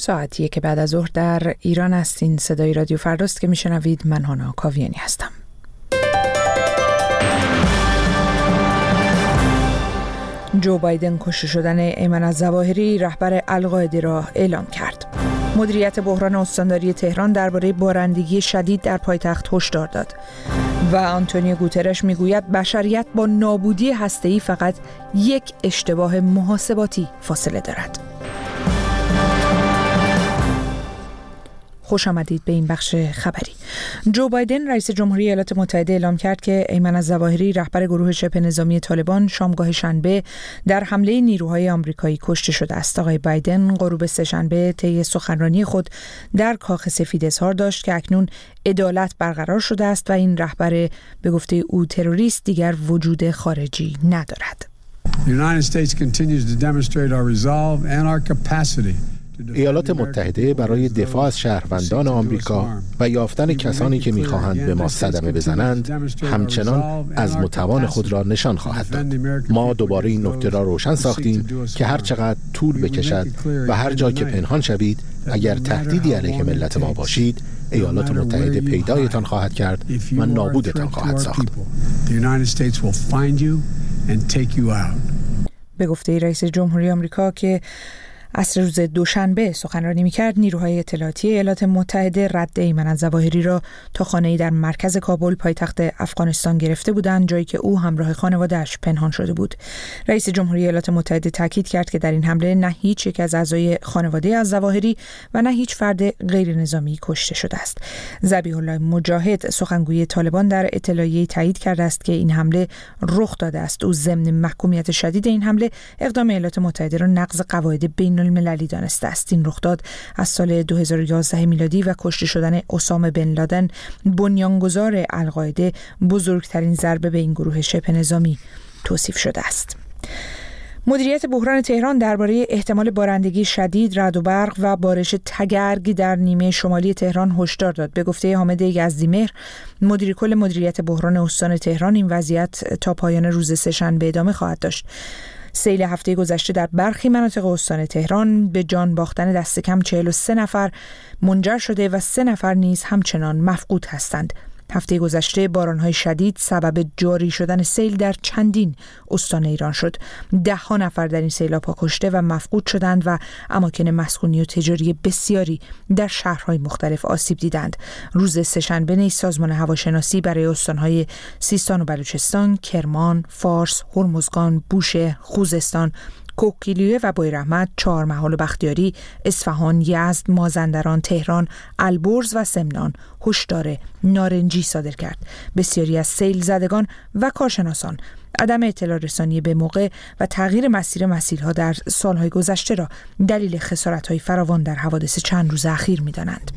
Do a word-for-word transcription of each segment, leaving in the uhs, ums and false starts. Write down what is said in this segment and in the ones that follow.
ساعت یک بعد از ظهر در ایران هستین. صدای رادیو فرداست که میشنوید. من هانا کاویانی هستم. جو بایدن کشته شدن ایمن الظواهری رهبر القاعده را اعلام کرد. مدیریت بحران استانداری تهران درباره بارندگی شدید در پایتخت هشدار داد و آنتونیو گوترش میگوید بشریت با نابودی هسته‌ای فقط یک اشتباه محاسباتی فاصله دارد. خوش آمدید به این بخش خبری. جو بایدن رئیس جمهوری ایالات متحده اعلام کرد که ایمن الظواهری رهبر گروه شبه نظامی طالبان شامگاه شنبه در حمله نیروهای آمریکایی کشته شده است. آقای بایدن غروب سه‌شنبه طی سخنرانی خود در کاخ سفید اظهار داشت که اکنون عدالت برقرار شده است و این رهبر به گفته او تروریست دیگر وجود خارجی ندارد. The United States continues to demonstrate our resolve and our capacity. ایالات متحده برای دفاع از شهروندان آمریکا و یافتن کسانی که می‌خواهند به ما صدمه بزنند همچنان از متوان خود را نشان خواهد داد. ما دوباره این نکته را روشن ساختیم که هر چقدر طول بکشد و هر جا که پنهان شوید، اگر تهدیدی علیه ملت ما باشید، ایالات متحده پیدایتان خواهد کرد و نابودتان خواهد ساخت. به گفته رئیس جمهوری آمریکا که عصر روز دوشنبه سخنرانی می‌کرد، نیروهای اطلاعاتی ایالات متحده رد ایمن الظواهری را تا خانه‌ای در مرکز کابل پایتخت افغانستان گرفته بودند، جایی که او همراه خانواده‌اش پنهان شده بود. رئیس جمهوری ایالات متحده تاکید کرد که در این حمله نه هیچ یک از اعضای خانواده الظواهری و نه هیچ فرد غیر نظامی کشته شده است. ذبیح الله مجاهد سخنگوی طالبان در اطلاعیه‌ای تایید کرده است که این حمله رخ داده است. او ضمن محکومیت شدید این حمله اقدام ایالات متحده را نقض قواعد بین المللی دانسته است. این رخداد از سال دو هزار و یازده میلادی و کشته شدن اسامه بن لادن بنیانگذار القاعده بزرگترین ضربه به این گروه شبه نظامی توصیف شده است. مدیریت بحران تهران درباره احتمال بارندگی شدید، رعد و برق و بارش تگرگ در نیمه شمالی تهران هشدار داد. به گفته حامد یزدیمهر، مدیر کل مدیریت بحران استان تهران، این وضعیت تا پایان روز سه‌شنبه ادامه خواهد داشت. سیل هفته گذشته در برخی مناطق استان تهران به جان باختن دست کم چهل و سه نفر منجر شده و سه نفر نیز همچنان مفقود هستند. هفته گذشته باران‌های شدید سبب جاری شدن سیل در چندین استان ایران شد. ده ها نفر در این سیلاب کشته و مفقود شدند و اماکن مسکونی و تجاری بسیاری در شهرهای مختلف آسیب دیدند. روز سه‌شنبه نیز سازمان هواشناسی برای استان‌های سیستان و بلوچستان، کرمان، فارس، هرمزگان، بوشهر، خوزستان، کوکیلویه و بویراحمد، چهارمحال و بختیاری، اصفهان، یزد، مازندران، تهران، البرز و سمنان هشدار نارنجی صادر کرد. بسیاری از سیل زدگان و کارشناسان عدم اطلاع رسانی به موقع و تغییر مسیر مسیرها در سالهای گذشته را دلیل خسارت‌های فراوان در حوادث چند روز اخیر می‌دانند.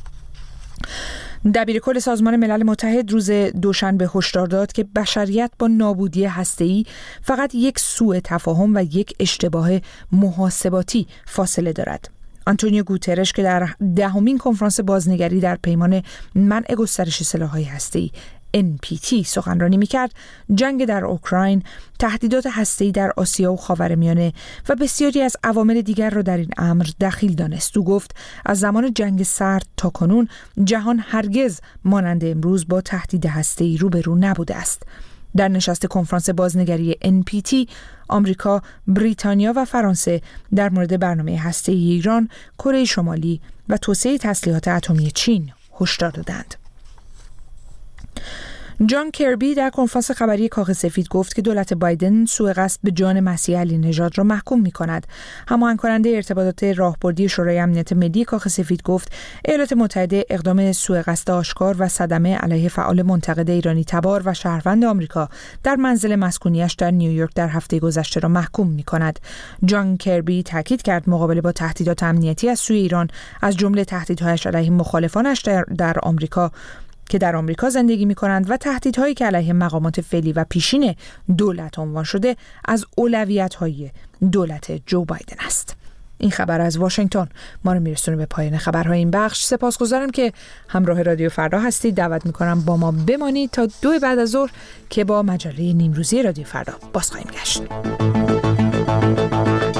دبیرکل سازمان ملل متحد روز دوشنبه هشدار داد که بشریت با نابودی هسته‌ای فقط یک سوء تفاهم و یک اشتباه محاسباتی فاصله دارد. آنتونیو گوترش که در دهمین کنفرانس بازنگری در پیمان منع گسترش سلاح‌های هسته‌ای ان پی تی سخنرانی می‌کرد، جنگ در اوکراین، تهدیدات هسته‌ای در آسیا و خاورمیانه و بسیاری از عوامل دیگر را در این امر دخیل دانست. او گفت از زمان جنگ سرد تا کنون جهان هرگز مانند امروز با تهدید هسته‌ای روبرو نبوده است. در نشست کنفرانس بازنگری ان پی تی، آمریکا، بریتانیا و فرانسه در مورد برنامه هسته‌ای ایران، کره شمالی و توسعه تسلیحات اتمی چین هشدار دادند. جان کربی در کنفرانس خبری کاخ سفید گفت که دولت بایدن سوء قصد به جان مسیح علی نژاد را محکوم می‌کند. هماهنگ کننده ارتباطات راهبردی شورای امنیت ملی کاخ سفید گفت ایالات متحده اقدام سوء قصد آشکار و صدمه علیه فعال منتقد ایرانی تبار و شهروند آمریکا در منزل مسکونیش در نیویورک در هفته گذشته را محکوم می‌کند. جان کربی تاکید کرد مقابله با تهدیدات امنیتی از سوی ایران، از جمله تهدیدهایش علیه مخالفانش در, در آمریکا که در آمریکا زندگی می‌کنند و تهدیدهایی که علیه مقامات فعلی و پیشین دولت عنوان شده، از اولویت‌های دولت جو بایدن است. این خبر از واشنگتن ما رو میرسونه به پایان خبرهای این بخش. سپاسگزارم که همراه رادیو فردا هستید. دعوت می‌کنم با ما بمانید تا دو بعد از ظهر که با مجله نیمروزی رادیو فردا باز خواهیم گشت.